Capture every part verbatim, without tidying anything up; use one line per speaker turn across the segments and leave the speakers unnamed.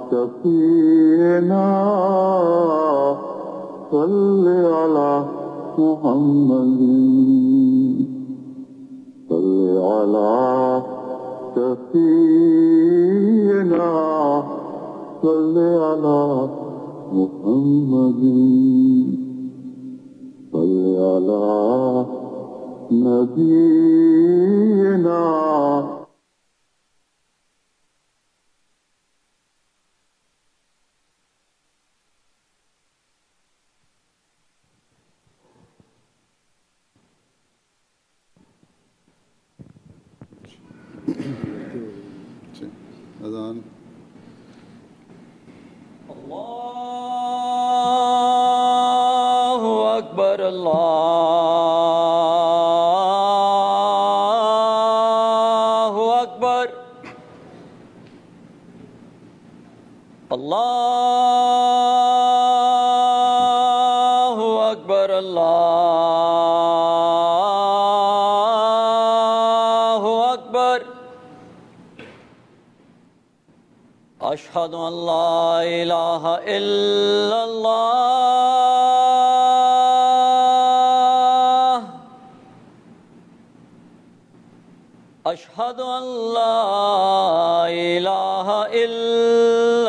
شفيعنا صل على محمد صل على شفيعنا صل على محمد صل على نبينا.
اذان.
اللہ اکبر اللہ اکبر اللہ اکبر اللہ اکبر. اشہد ان لا الہ الا اللہ اشہد ان لا الہ الا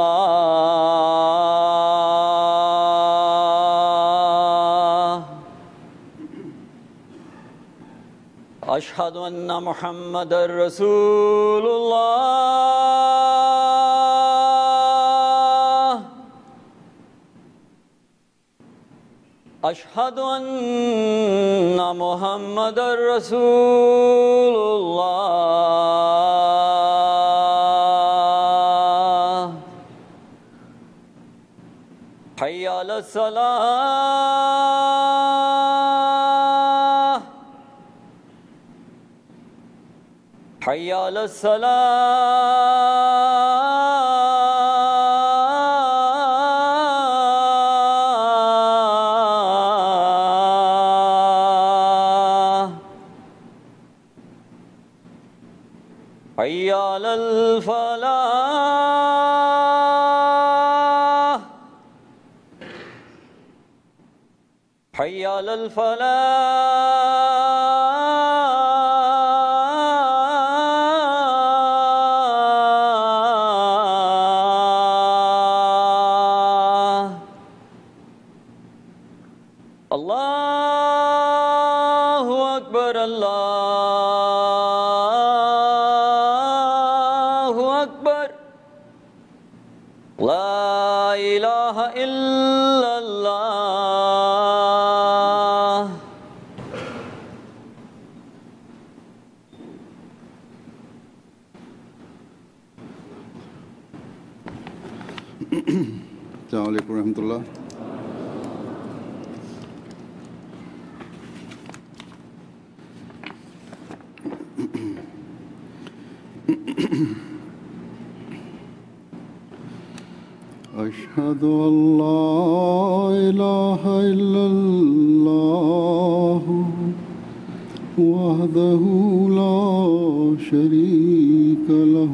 اللہ اشہد ان محمد رسول اللہ اشہد ان محمد رسول اللہ. حی علی الصلاۃ حی علی الصلاۃ حی علی الفلاح حی علی الفلاح. اللہ اکبر اللہ اکبر. لا الہ الا اللہ.
السلام علیکم ورحمۃ اللہ. أشهد أن لا إله إلا الله وحده لا شريك له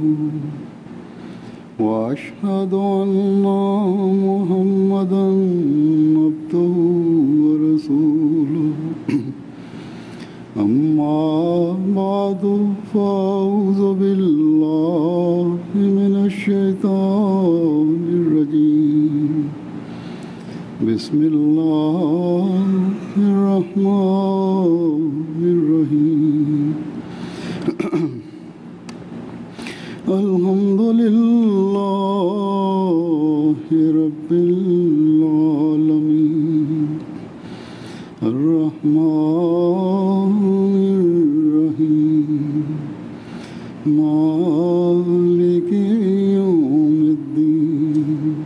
وأشهد أن محمدا عبده ورسوله. أما بعد فأعوذ بالله من الشيطان الرجيم. بسم الله الرحمن الرحيم. الحمد لله رب العالمين الرحمن الرحيم مالك يوم الدين.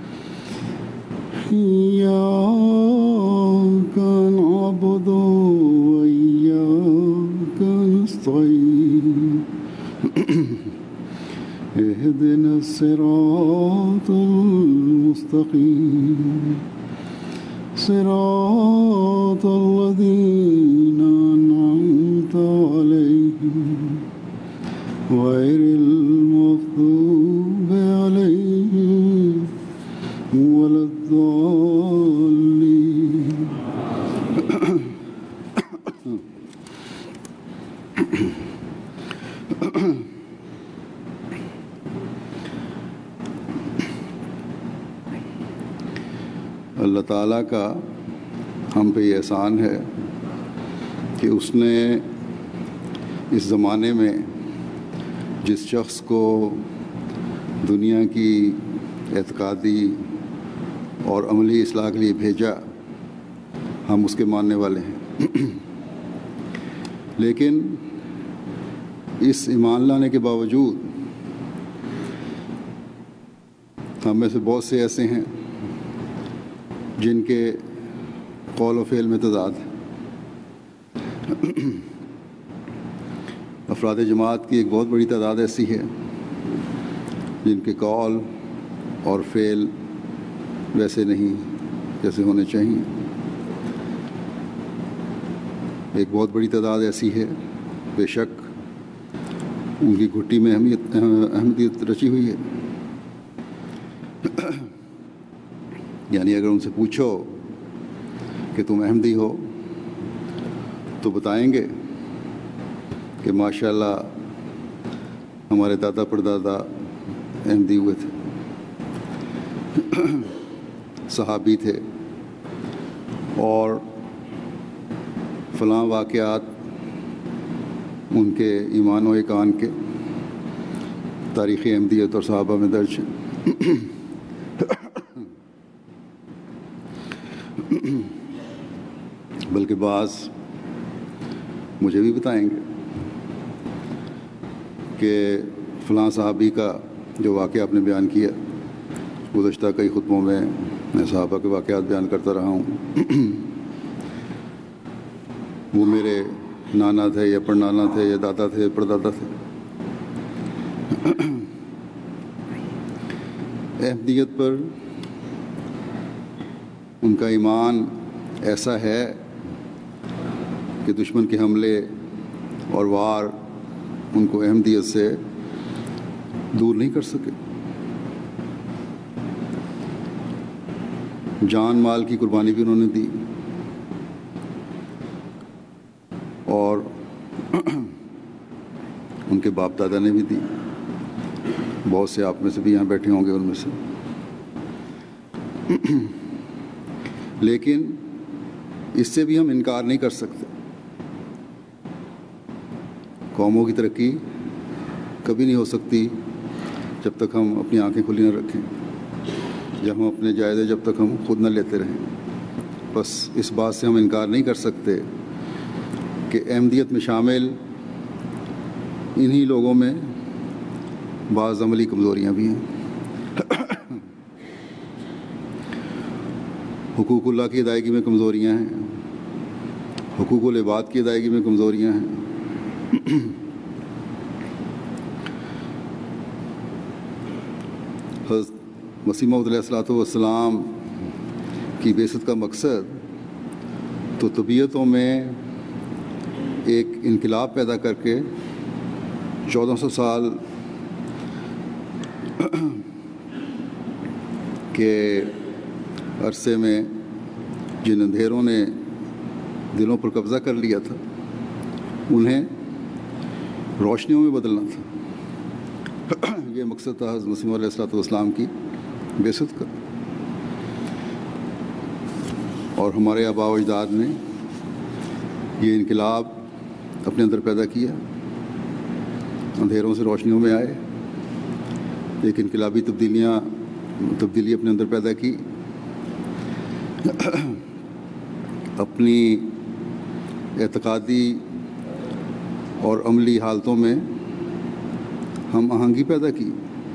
إياك نعبد وإياك نستعين. اهدنا الصراط المستقيم صراط الذين أنعمت عليهم غير المغضوب عليهم اللہ تعالیٰ کا ہم پہ یہ احسان ہے کہ اس نے اس زمانے میں جس شخص کو دنیا کی اعتقادی اور عملی اصلاح کے لیے بھیجا، ہم اس کے ماننے والے ہیں۔ لیکن اس ایمان لانے کے باوجود ہم میں سے بہت سے ایسے ہیں جن کے قول و فعل میں تضاد ہے۔ افراد جماعت کی ایک بہت بڑی تعداد ایسی ہے جن کے قول اور فعل ویسے نہیں جیسے ہونے چاہیے۔ ایک بہت بڑی تعداد ایسی ہے، بے شک ان کی گھٹی میں اہمیت احمدیت رچی ہوئی ہے۔ یعنی اگر ان سے پوچھو کہ تم احمدی ہو تو بتائیں گے کہ ماشاءاللہ ہمارے دادا پردادا احمدی ہوئے تھے، صحابی تھے، اور فلاں واقعات ان کے ایمان و ایقان کے تاریخ احمدیت اور صحابہ میں درج ہیں۔ بلکہ بعض مجھے بھی بتائیں گے کہ فلاں صحابی کا جو واقعہ آپ نے بیان کیا، گزشتہ کئی خطبوں میں میں صحابہ کے واقعات بیان کرتا رہا ہوں، وہ میرے نانا تھے یا پڑنانا تھے یا دادا تھے پردادا تھے۔ احمدیت پر ان کا ایمان ایسا ہے کہ دشمن کے حملے اور وار ان کو احمدیت سے دور نہیں کر سکے۔ جان مال کی قربانی بھی انہوں نے دی، اور ان کے باپ دادا نے بھی دی۔ بہت سے آپ میں سے بھی یہاں بیٹھے ہوں گے ان میں سے۔ لیکن اس سے بھی ہم انکار نہیں کر سکتے۔ قوموں کی ترقی کبھی نہیں ہو سکتی جب تک ہم اپنی آنکھیں کھلی نہ رکھیں، جب ہم اپنے جائزے جب تک ہم خود نہ لیتے رہیں۔ بس اس بات سے ہم انکار نہیں کر سکتے کہ احمدیت میں شامل انہی لوگوں میں بعض عملی کمزوریاں بھی ہیں۔ حقوق اللہ کی ادائیگی میں کمزوریاں ہیں، حقوق العباد کی ادائیگی میں کمزوریاں ہیں۔ حضرت مسیح موعود علیہ الصلوۃ والسلام کی بعثت کا مقصد تو طبیعتوں میں ایک انقلاب پیدا کر کے چودہ سو سال کے عرصے میں جن اندھیروں نے دلوں پر قبضہ کر لیا تھا انہیں روشنیوں میں بدلنا تھا۔ یہ مقصد تھا حضرت مسیح علیہ الصلوۃ والسلام کی بعثت کا، اور ہمارے آباء و اجداد نے یہ انقلاب اپنے اندر پیدا کیا، اندھیروں سے روشنیوں میں آئے، ایک انقلابی تبدیلیاں تبدیلی اپنے اندر پیدا کی۔ اپنی اعتقادی اور عملی حالتوں میں ہم آہنگی پیدا کی،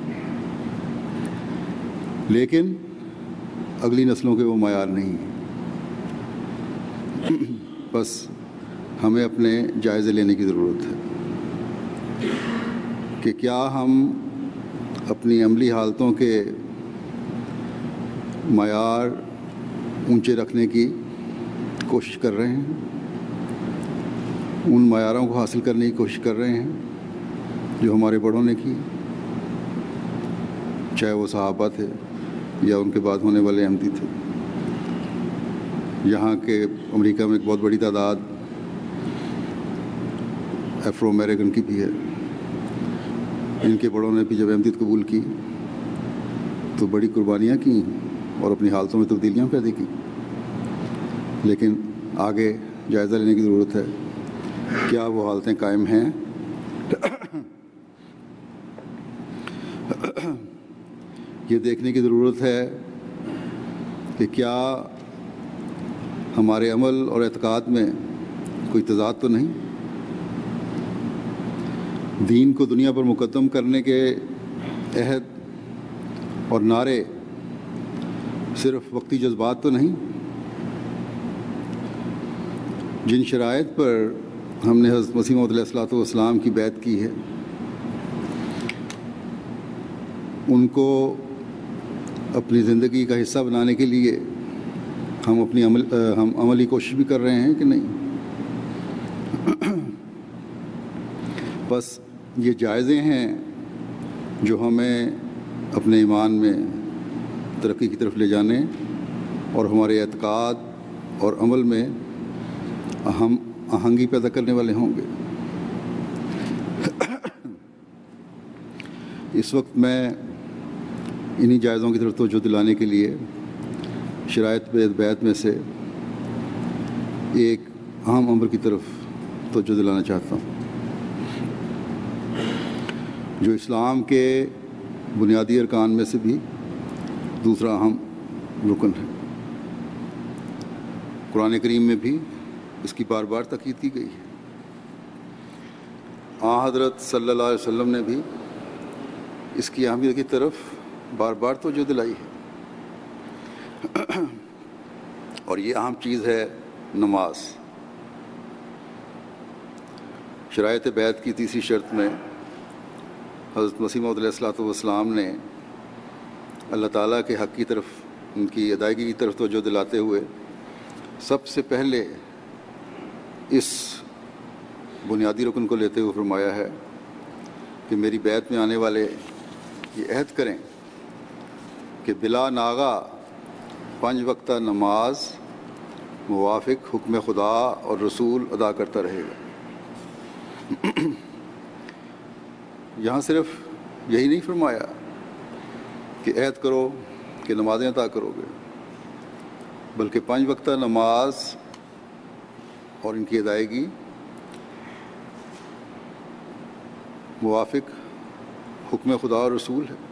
لیکن اگلی نسلوں کے وہ معیار نہیں۔ بس ہمیں اپنے جائزے لینے کی ضرورت ہے کہ کیا ہم اپنی عملی حالتوں کے معیار اونچے رکھنے کی کوشش کر رہے ہیں، ان معیاروں کو حاصل کرنے کی کوشش کر رہے ہیں جو ہمارے بڑوں نے کی، چاہے وہ صحابہ تھے یا ان کے بعد ہونے والے احمدی تھے۔ یہاں کے امریکہ میں ایک بہت بڑی تعداد ایفرو امریکن کی بھی ہے. ان کے بڑوں نے بھی جب احمدیت قبول کی تو بڑی قربانیاں کی اور اپنی حالتوں میں تبدیلیاں پیدا کی، لیکن آگے جائزہ لینے کی ضرورت ہے کیا وہ حالتیں قائم ہیں. یہ دیکھنے کی ضرورت ہے کہ کیا ہمارے عمل اور اعتقاد میں کوئی تضاد تو نہیں. دین کو دنیا پر مقدم کرنے کے عہد اور نعرے صرف وقتی جذبات تو نہیں. جن شرائط پر ہم نے حضرت مسیح موعود علیہ الصلوۃ والسلام کی بیعت کی ہے ان کو اپنی زندگی کا حصہ بنانے کے لیے ہم اپنی عمل ہم عملی کوشش بھی کر رہے ہیں کہ نہیں. بس یہ جائزے ہیں جو ہمیں اپنے ایمان میں ترقی کی طرف لے جانے اور ہمارے اعتقاد اور عمل میں اہم آہنگی پیدا کرنے والے ہوں گے. اس وقت میں انہی جائزوں کی طرف توجہ دلانے کے لیے شرائط بیعت میں سے ایک اہم امر کی طرف توجہ دلانا چاہتا ہوں جو اسلام کے بنیادی ارکان میں سے بھی دوسرا اہم رکن ہے. قرآن کریم میں بھی اس کی بار بار تاکید کی گئی ہے. آن حضرت صلی اللہ علیہ وسلم نے بھی اس کی اہمیت کی طرف بار بار توجہ دلائی ہے اور یہ اہم چیز ہے نماز. شرائط بیعت کی تیسری شرط میں حضرت مسیح موعود علیہ الصلوۃ والسلام نے اللہ تعالیٰ کے حق کی طرف ان کی ادائیگی کی طرف توجہ دلاتے ہوئے سب سے پہلے اس بنیادی رکن کو لیتے ہوئے فرمایا ہے کہ میری بیعت میں آنے والے یہ عہد کریں کہ بلا ناغا پنج وقتہ نماز موافق حکم خدا اور رسول ادا کرتا رہے گا. یہاں صرف یہی نہیں فرمایا کہ عہد کرو کہ نمازیں ادا کرو گے، بلکہ پانچ وقتہ نماز اور ان کی ادائیگی موافق حکم خدا اور رسول ہے.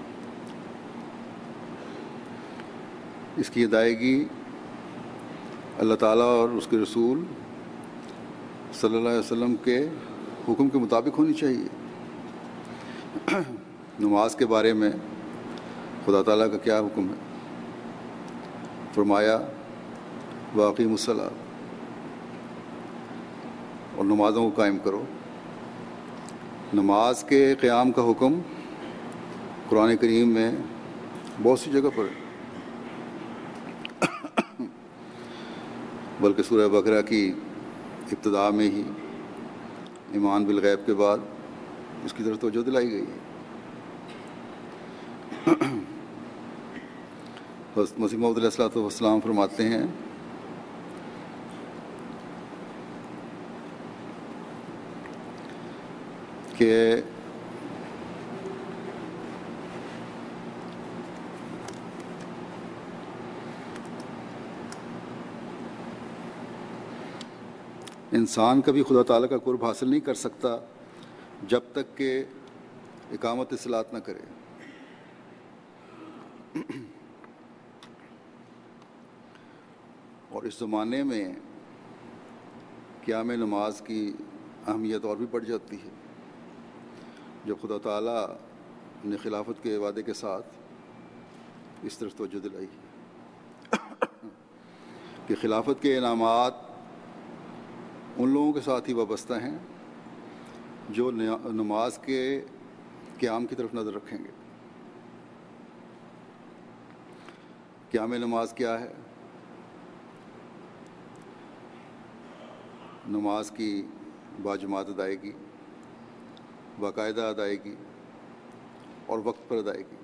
اس کی ادائیگی اللہ تعالیٰ اور اس کے رسول صلی اللہ علیہ وسلم کے حکم کے مطابق ہونی چاہیے. نماز کے بارے میں خدا تعالیٰ کا کیا حکم ہے؟ فرمایا واقیموا الصلاۃ، اور نمازوں کو قائم کرو. نماز کے قیام کا حکم قرآن کریم میں بہت سی جگہ پر ہے، بلکہ سورہ بقرہ کی ابتدا میں ہی ایمان بالغیب کے بعد اس کی طرف توجہ دلائی گئی ہے. حضرت مسیح موعود علیہ الصلوۃ والسلام فرماتے ہیں کہ انسان کبھی خدا تعالیٰ کا قرب حاصل نہیں کر سکتا جب تک کہ اقامت صلاۃ نہ کرے. اور اس زمانے میں قیام نماز کی اہمیت اور بھی بڑھ جاتی ہے جب خدا تعالیٰ نے خلافت کے وعدے کے ساتھ اس طرف توجہ دلائی کہ خلافت کے انعامات ان لوگوں کے ساتھ ہی وابستہ ہیں جو نماز کے قیام کی طرف نظر رکھیں گے. قیام نماز کیا ہے؟ نماز کی باجماعت ادائیگی، باقاعدہ ادائیگی اور وقت پر ادائیگی.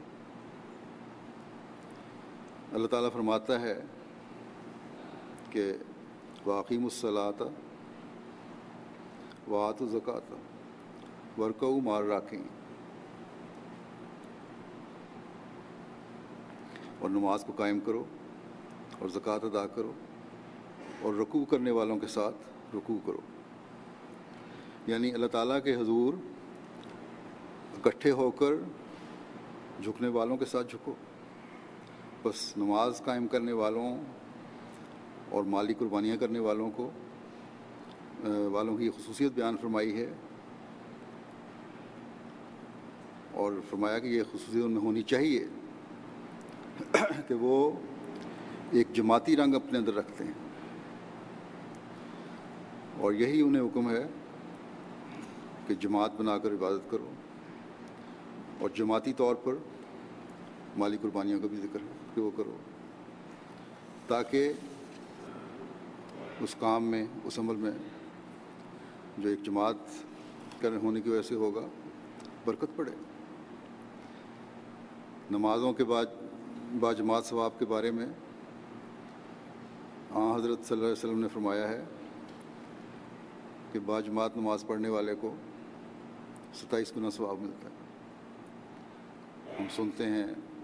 اللہ تعالیٰ فرماتا ہے کہ واقیموا الصلاۃ وآتوا الزکاۃ وارکعوا مع الراکعین، اور نماز کو قائم کرو اور زکوٰۃ ادا کرو اور رکوع کرنے والوں کے ساتھ رکوع کرو. یعنی اللہ تعالیٰ کے حضور اکٹھے ہو کر جھکنے والوں کے ساتھ جھکو. بس نماز قائم کرنے والوں اور مالی قربانیاں کرنے والوں کو والوں کی خصوصیت بیان فرمائی ہے، اور فرمایا کہ یہ خصوصیت ان میں ہونی چاہیے کہ وہ ایک جماعتی رنگ اپنے اندر رکھتے ہیں، اور یہی انہیں حکم ہے کہ جماعت بنا کر عبادت کرو، اور جماعتی طور پر مالی قربانیوں کا بھی ذکر ہے کہ وہ کرو، تاکہ اس کام میں، اس عمل میں جو ایک جماعت کرنے ہونے کی وجہ سے ہوگا برکت پڑے. نمازوں کے بعد با جماعت ثواب کے بارے میں آن حضرت صلی اللہ علیہ وسلم نے فرمایا ہے کہ با جماعت نماز پڑھنے والے کو ستائیس گنا ثواب ملتا ہے. ہم سنتے ہیں،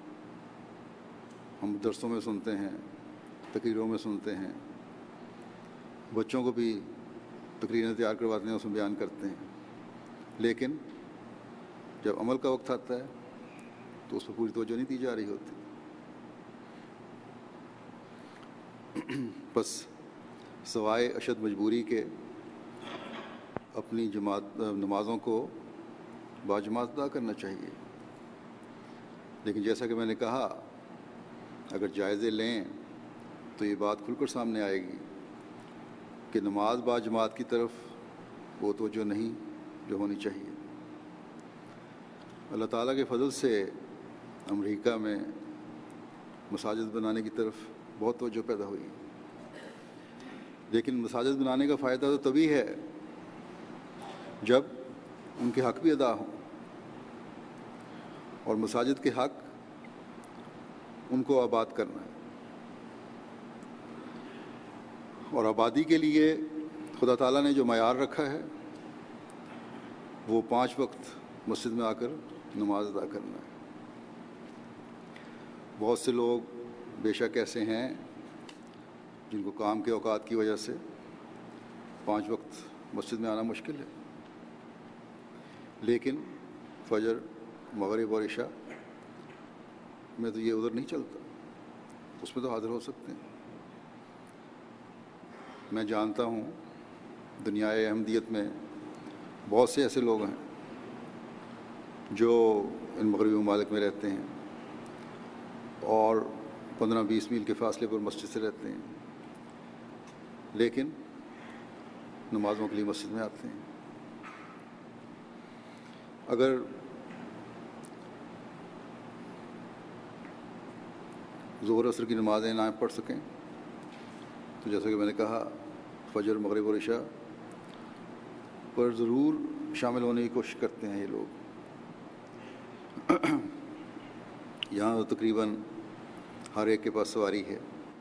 ہم درسوں میں سنتے ہیں، تقریروں میں سنتے ہیں، بچوں کو بھی تقریریں تیار کرواتے ہیں، اس میں بیان کرتے ہیں، لیکن جب عمل کا وقت آتا ہے تو اس پہ پوری توجہ نہیں دی جا رہی ہوتی. بس سوائے اشد مجبوری کے اپنی جماعت نمازوں کو باجماعت ادا کرنا چاہیے. لیکن جیسا کہ میں نے کہا، اگر جائزے لیں تو یہ بات کھل کر سامنے آئے گی کہ نماز باجماعت کی طرف وہ توجہ نہیں جو ہونی چاہیے. اللہ تعالیٰ کے فضل سے امریکہ میں مساجد بنانے کی طرف بہت توجہ پیدا ہوئی، لیکن مساجد بنانے کا فائدہ تو تبھی ہے جب ان کے حق بھی ادا ہوں، اور مساجد کے حق ان کو آباد کرنا ہے. اور آبادی کے لیے خدا تعالیٰ نے جو معیار رکھا ہے وہ پانچ وقت مسجد میں آ کر نماز ادا کرنا ہے. بہت سے لوگ بے شک ایسے ہیں جن کو کام کے اوقات کی وجہ سے پانچ وقت مسجد میں آنا مشکل ہے، لیکن فجر، مغرب اور عشاء میں تو یہ عذر نہیں چلتا، اس میں تو حاضر ہو سکتے ہیں. میں جانتا ہوں دنیائے احمدیت میں بہت سے ایسے لوگ ہیں جو ان مغربی ممالک میں رہتے ہیں اور پندرہ بیس میل کے فاصلے پر مسجد سے رہتے ہیں، لیکن نمازوں کے لیے مسجد میں آتے ہیں. اگر ظہر عصر کی نمازیں نہ پڑھ سکیں تو جیسا کہ میں نے کہا فجر، مغرب اور عشاء پر ضرور شامل ہونے کی کوشش کرتے ہیں یہ لوگ. یہاں تقریباً ہر ایک کے پاس سواری ہے،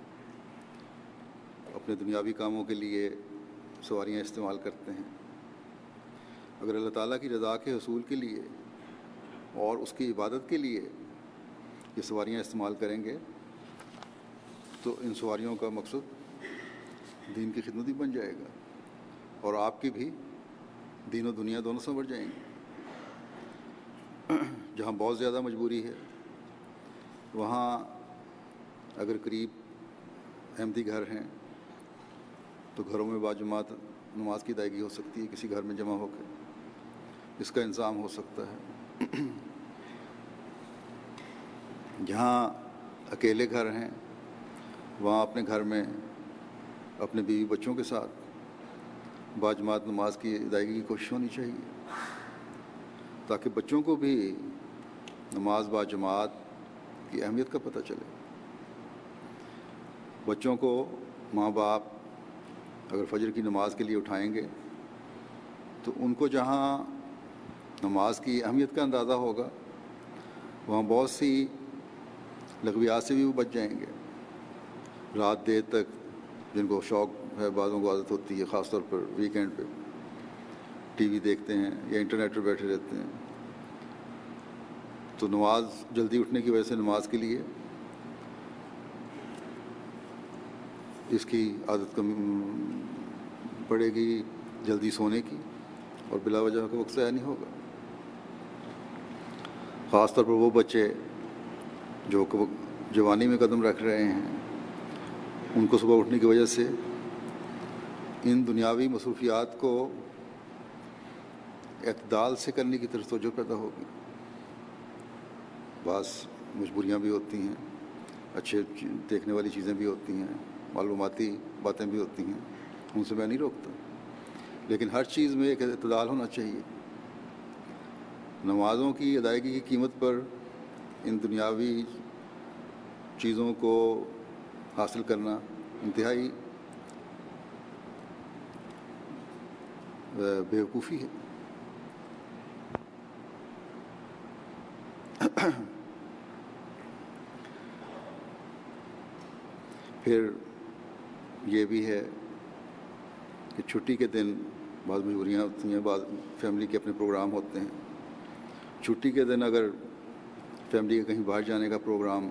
اپنے دنیاوی کاموں کے لیے سواریاں استعمال کرتے ہیں. اگر اللہ تعالیٰ کی رضا کے حصول کے لیے اور اس کی عبادت کے لیے یہ سواریاں استعمال کریں گے تو ان سواریوں کا مقصد دین کی خدمت ہی بن جائے گا، اور آپ کی بھی دین و دنیا دونوں سنور جائیں گے. جہاں بہت زیادہ مجبوری ہے وہاں اگر قریب احمدی گھر ہیں تو گھروں میں باجماعت نماز کی ادائیگی ہو سکتی ہے، کسی گھر میں جمع ہو کے اس کا انتظام ہو سکتا ہے. جہاں اکیلے گھر ہیں وہاں اپنے گھر میں اپنے بیوی بچوں کے ساتھ باجماعت نماز کی ادائیگی کی کوشش ہونی چاہیے، تاکہ بچوں کو بھی نماز باجماعت کی اہمیت کا پتہ چلے. بچوں کو ماں باپ اگر فجر کی نماز کے لیے اٹھائیں گے تو ان کو جہاں نماز کی اہمیت کا اندازہ ہوگا وہاں بہت سی لغویات سے بھی وہ بچ جائیں گے. رات دیر تک جن کو شوق ہے، بعضوں کو عادت ہوتی ہے خاص طور پر ویکینڈ پہ ٹی وی دیکھتے ہیں یا انٹرنیٹ پر بیٹھے رہتے ہیں، تو نماز جلدی اٹھنے کی وجہ سے نماز کے لیے اس کی عادت کم پڑے گی، جلدی سونے کی، اور بلا وجہ کا وقت ضائع نہیں ہوگا۔ خاص طور پر وہ بچے جو جوانی میں قدم رکھ رہے ہیں، ان کو صبح اٹھنے کی وجہ سے ان دنیاوی مصروفیات کو اعتدال سے کرنے کی طرف توجہ پیدا ہوگی۔ بعض مجبوریاں بھی ہوتی ہیں، اچھے دیکھنے والی چیزیں بھی ہوتی ہیں، معلوماتی باتیں بھی ہوتی ہیں، ان سے میں نہیں روکتا، لیکن ہر چیز میں ایک اعتدال ہونا چاہیے۔ نمازوں کی ادائیگی کی قیمت پر ان دنیاوی چیزوں کو حاصل کرنا انتہائی بیوقوفی ہے۔ پھر یہ بھی ہے کہ چھٹی کے دن بعض مجبوریاں ہوتی ہیں، بعض فیملی کے اپنے پروگرام ہوتے ہیں۔ چھٹی کے دن اگر فیملی کا کہیں باہر جانے کا پروگرام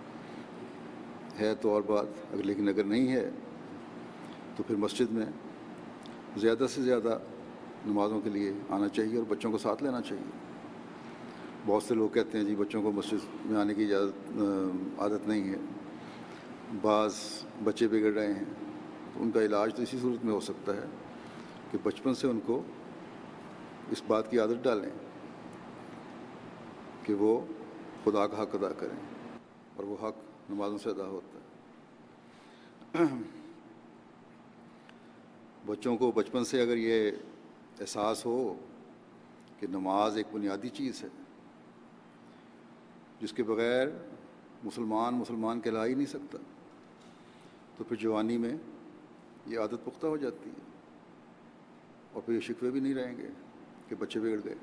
ہے تو اور بات، اگر لیکن اگر نہیں ہے تو پھر مسجد میں زیادہ سے زیادہ نمازوں کے لیے آنا چاہیے اور بچوں کو ساتھ لینا چاہیے۔ بہت سے لوگ کہتے ہیں جی بچوں کو مسجد میں آنے کی اجازت عادت نہیں ہے، بعض بچے بگڑ رہے ہیں، تو ان کا علاج تو اسی صورت میں ہو سکتا ہے کہ بچپن سے ان کو اس بات کی عادت ڈالیں کہ وہ خدا کا حق ادا کریں، اور وہ حق نمازوں سے ادا ہوتا ہے۔ بچوں کو بچپن سے اگر یہ احساس ہو کہ نماز ایک بنیادی چیز ہے جس کے بغیر مسلمان مسلمان کہلا ہی نہیں سکتا، تو پھر جوانی میں یہ عادت پختہ ہو جاتی ہے، اور پھر یہ شکوے بھی نہیں رہیں گے کہ بچے بگڑ گئے۔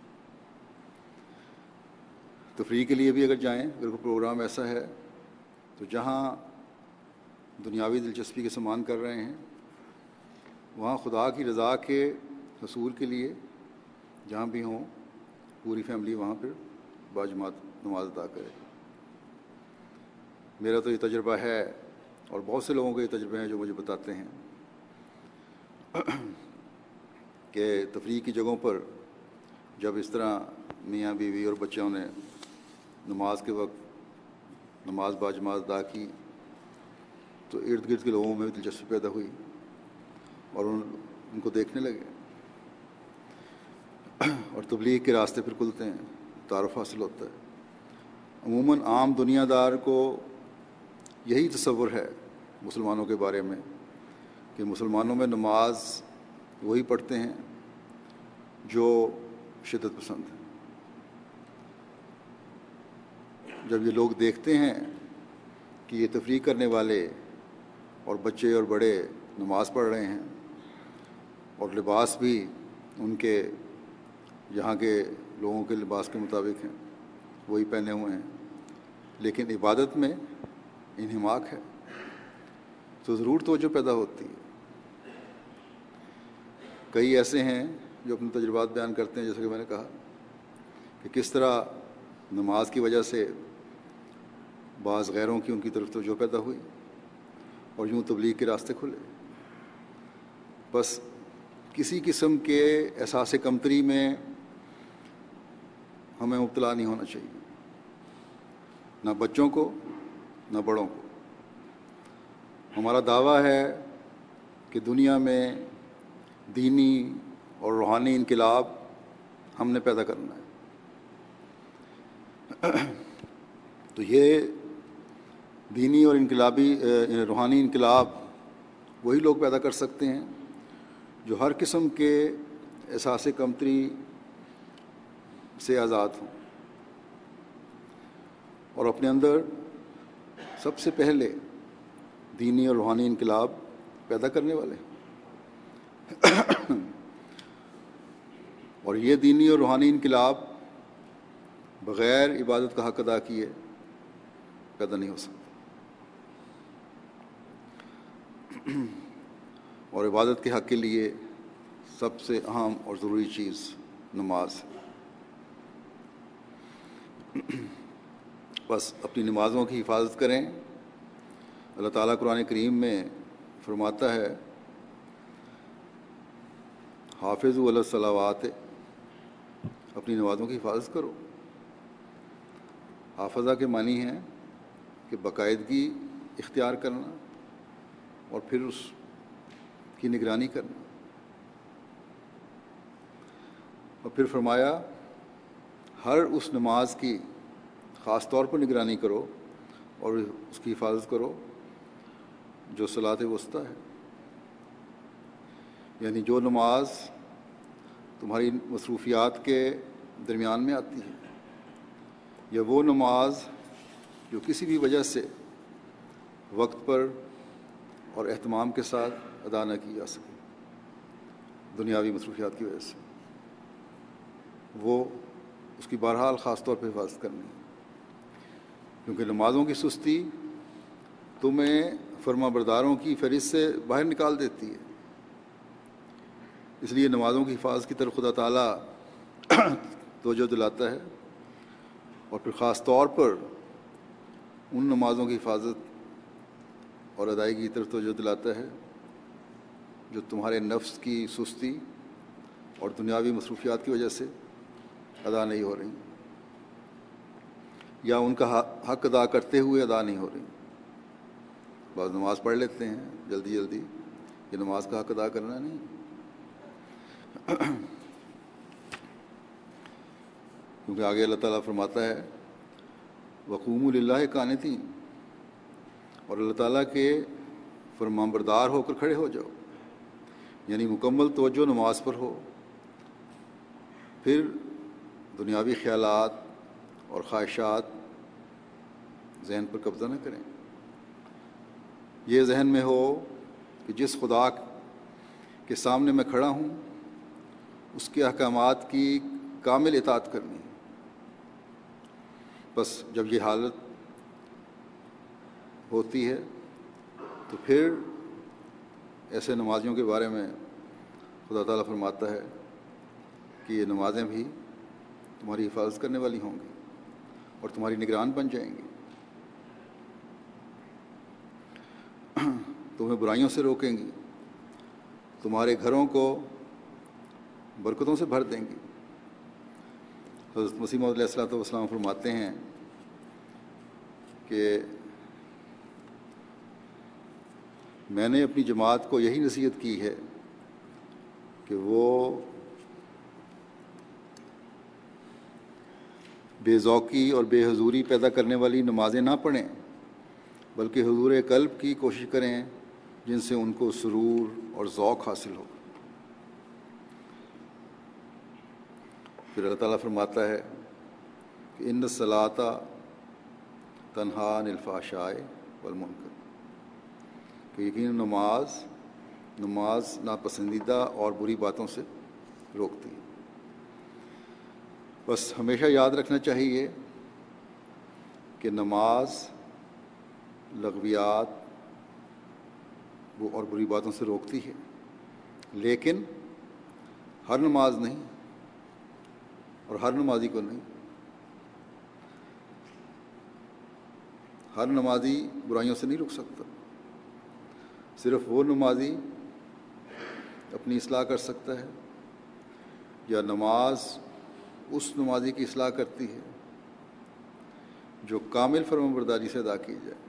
تفریح کے لیے بھی اگر جائیں، اگر کوئی پروگرام ایسا ہے تو جہاں دنیاوی دلچسپی کے سامان کر رہے ہیں، وہاں خدا کی رضا کے حصول کے لیے جہاں بھی ہوں پوری فیملی وہاں پھر باجماعت نماز ادا کرے۔ میرا تو یہ تجربہ ہے، اور بہت سے لوگوں کے یہ تجربے ہیں جو مجھے بتاتے ہیں کہ تفریح کی جگہوں پر جب اس طرح میاں بیوی اور بچوں نے نماز کے وقت نماز باجماعت ادا کی تو ارد گرد کے لوگوں میں بھی دلچسپی پیدا ہوئی اور ان ان کو دیکھنے لگے، اور تبلیغ کے راستے پھر کھلتے ہیں، تعارف حاصل ہوتا ہے۔ عموماً عام دنیا دار کو یہی تصور ہے مسلمانوں کے بارے میں کہ مسلمانوں میں نماز وہی پڑھتے ہیں جو شدت پسند ہے۔ جب یہ لوگ دیکھتے ہیں کہ یہ تفریح کرنے والے اور بچے اور بڑے نماز پڑھ رہے ہیں اور لباس بھی ان کے یہاں کے لوگوں کے لباس کے مطابق ہیں، وہی پہنے ہوئے ہیں، لیکن عبادت میں انہماک ہے، تو ضرور توجہ پیدا ہوتی ہے۔ کئی ایسے ہیں جو اپنے تجربات بیان کرتے ہیں، جیسے کہ میں نے کہا کہ کس طرح نماز کی وجہ سے بعض غیروں کی ان کی طرف توجہ پیدا ہوئی اور یوں تبلیغ کے راستے کھلے۔ بس کسی قسم کے احساس کمتری میں ہمیں مبتلا نہیں ہونا چاہیے، نہ بچوں کو نہ بڑوں کو۔ ہمارا دعویٰ ہے کہ دنیا میں دینی اور روحانی انقلاب ہم نے پیدا کرنا ہے، تو یہ دینی اور انقلابی روحانی انقلاب وہی لوگ پیدا کر سکتے ہیں جو ہر قسم کے احساس کمتری سے آزاد ہوں، اور اپنے اندر سب سے پہلے دینی اور روحانی انقلاب پیدا کرنے والے اور یہ دینی اور روحانی انقلاب بغیر عبادت کا حق ادا کیے پیدا نہیں ہو سکتا، اور عبادت کے حق کے لیے سب سے اہم اور ضروری چیز نماز ہے۔ بس اپنی نمازوں کی حفاظت کریں۔ اللہ تعالیٰ قرآن کریم میں فرماتا ہے حافظوا علی الصلوات، اپنی نمازوں کی حفاظت کرو۔ حافظہ کے معنی ہے کہ باقاعدگی اختیار کرنا اور پھر اس کی نگرانی کرنا، اور پھر فرمایا ہر اس نماز کی خاص طور پر نگرانی کرو اور اس کی حفاظت کرو جو صلاۃ وسطیٰ ہے، یعنی جو نماز تمہاری مصروفیات کے درمیان میں آتی ہے، یا وہ نماز جو کسی بھی وجہ سے وقت پر اور اہتمام کے ساتھ ادا نہ کی جا سکے دنیاوی مصروفیات کی وجہ سے، وہ اس کی بہرحال خاص طور پہ حفاظت کرنی ہے، کیونکہ نمازوں کی سستی تمہیں فرما برداروں کی فہرست سے باہر نکال دیتی ہے۔ اس لیے نمازوں کی حفاظت کی طرف خدا تعالیٰ توجہ دلاتا ہے، اور پھر خاص طور پر ان نمازوں کی حفاظت اور ادائیگی کی طرف توجہ دلاتا ہے جو تمہارے نفس کی سستی اور دنیاوی مصروفیات کی وجہ سے ادا نہیں ہو رہی، یا ان کا حق ادا کرتے ہوئے ادا نہیں ہو رہی۔ بعض نماز پڑھ لیتے ہیں جلدی جلدی، یہ نماز کا حق ادا کرنا نہیں۔ کیونکہ آگے اللہ تعالیٰ فرماتا ہے وقوموا للہ قانتین، اور اللہ تعالیٰ کے فرمانبردار ہو کر کھڑے ہو جاؤ، یعنی مکمل توجہ نماز پر ہو، پھر دنیاوی خیالات اور خواہشات ذہن پر قبضہ نہ کریں۔ یہ ذہن میں ہو کہ جس خدا کے سامنے میں کھڑا ہوں اس کے احکامات کی کامل اطاعت کرنی ہے۔ بس جب یہ حالت ہوتی ہے تو پھر ایسے نمازیوں کے بارے میں خدا تعالیٰ فرماتا ہے کہ یہ نمازیں بھی تمہاری حفاظت کرنے والی ہوں گی اور تمہاری نگران بن جائیں گی، تمہیں برائیوں سے روکیں گی، تمہارے گھروں کو برکتوں سے بھر دیں گی۔ حضرت مسیح موعود علیہ الصلوۃ والسلام فرماتے ہیں کہ میں نے اپنی جماعت کو یہی نصیحت کی ہے کہ وہ بے ذوقی اور بے حضوری پیدا کرنے والی نمازیں نہ پڑھیں، بلکہ حضور قلب کی کوشش کریں جن سے ان کو سرور اور ذوق حاصل ہو۔ پھر اللہ تعالیٰ فرماتا ہے کہ ان الصلاۃ تنہا عن الفحشاء والمنکر، کہ یقیناً نماز نماز ناپسندیدہ اور بری باتوں سے روکتی ہے۔ بس ہمیشہ یاد رکھنا چاہیے کہ نماز لغویات وہ اور بری باتوں سے روکتی ہے، لیکن ہر نماز نہیں اور ہر نمازی کو نہیں۔ ہر نمازی برائیوں سے نہیں رک سکتا، صرف وہ نمازی اپنی اصلاح کر سکتا ہے، یا نماز اس نمازی کی اصلاح کرتی ہے جو کامل فرمانبرداری سے ادا کی جائے،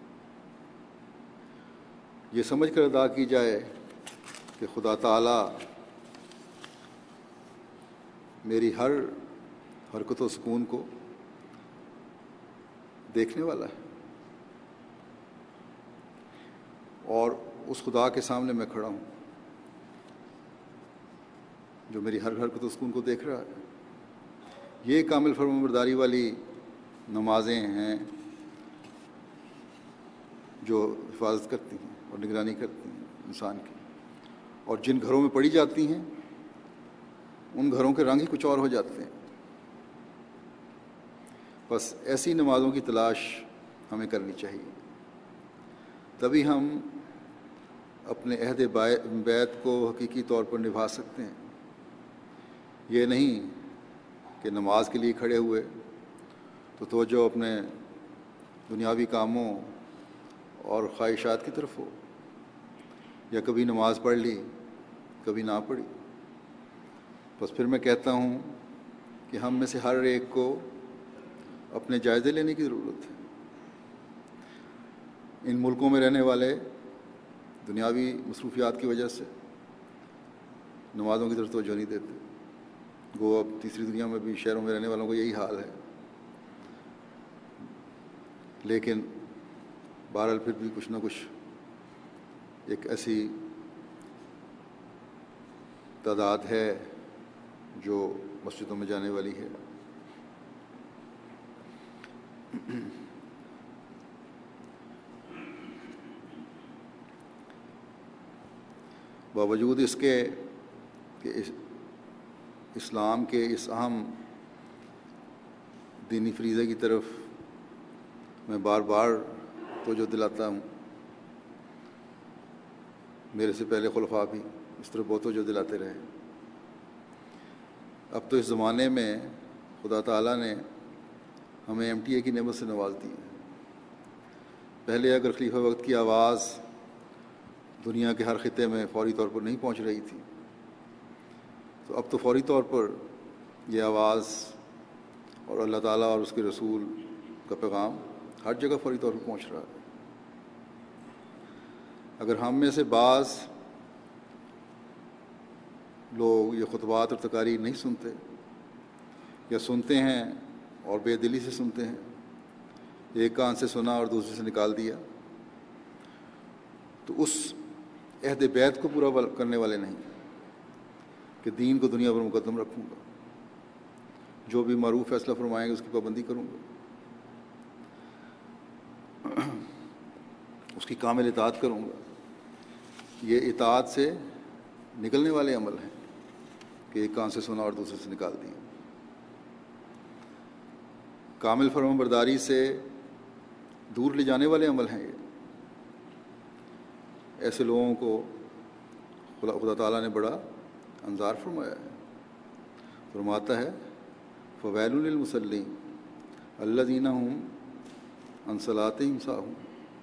یہ سمجھ کر ادا کی جائے کہ خدا تعالیٰ میری ہر حرکت و سکون کو دیکھنے والا ہے، اور اس خدا کے سامنے میں کھڑا ہوں جو میری ہر حرکت و سکون کو دیکھ رہا ہے۔ یہ کامل فرمانبرداری والی نمازیں ہیں جو حفاظت کرتی ہیں اور نگرانی کرتی ہیں انسان کی، اور جن گھروں میں پڑھی جاتی ہیں ان گھروں کے رنگ ہی کچھ اور ہو جاتے ہیں۔ بس ایسی نمازوں کی تلاش ہمیں کرنی چاہیے، تبھی ہم اپنے عہد بیت کو حقیقی طور پر نبھا سکتے ہیں۔ یہ نہیں کہ نماز کے لیے کھڑے ہوئے تو توجہ اپنے دنیاوی کاموں اور خواہشات کی طرف ہو، یا کبھی نماز پڑھ لی کبھی نہ پڑھی۔ بس پھر میں کہتا ہوں کہ ہم میں سے ہر ایک کو اپنے جائزے لینے کی ضرورت ہے۔ ان ملکوں میں رہنے والے دنیاوی مصروفیات کی وجہ سے نمازوں کی طرف توجہ نہیں دیتے، گو اب تیسری دنیا میں بھی شہروں میں رہنے والوں کا یہی حال ہے۔ لیکن بہرحال پھر بھی کچھ نہ کچھ ایک ایسی تعداد ہے جو مسجدوں میں جانے والی ہے۔ باوجود اس کے کہ اس اسلام کے اس اہم دینی فریضے کی طرف میں بار بار توجہ دلاتا ہوں، میرے سے پہلے خلفاء بھی اس طرح بہت توجہ دلاتے رہے۔ اب تو اس زمانے میں خدا تعالیٰ نے ہمیں ایم ٹی اے کی نعمت سے نواز دی ہے۔ پہلے اگر خلیفہ وقت کی آواز دنیا کے ہر خطے میں فوری طور پر نہیں پہنچ رہی تھی، تو اب تو فوری طور پر یہ آواز اور اللہ تعالیٰ اور اس کے رسول کا پیغام ہر جگہ فوری طور پر پہنچ رہا ہے۔ اگر ہم میں سے بعض لوگ یہ خطبات اور تقاریر نہیں سنتے، یا سنتے ہیں اور بے دلی سے سنتے ہیں، ایک کان سے سنا اور دوسرے سے نکال دیا، تو اس عہد بیت کو پورا کرنے والے نہیں کہ دین کو دنیا پر مقدم رکھوں گا، جو بھی معروف فیصلہ فرمائیں گے اس کی پابندی کروں گا، اس کی کامل اطاعت کروں گا۔ یہ اطاعت سے نکلنے والے عمل ہیں کہ ایک کان سے سنا اور دوسرے سے نکال دیا۔ کامل فرمان برداری سے دور لے جانے والے عمل ہیں یہ۔ ایسے لوگوں کو خدا خدا تعالیٰ نے بڑا انذار فرمایا ہے، فرماتا ہے فویل للمصلین الذین هم عن صلاتهم ساہون۔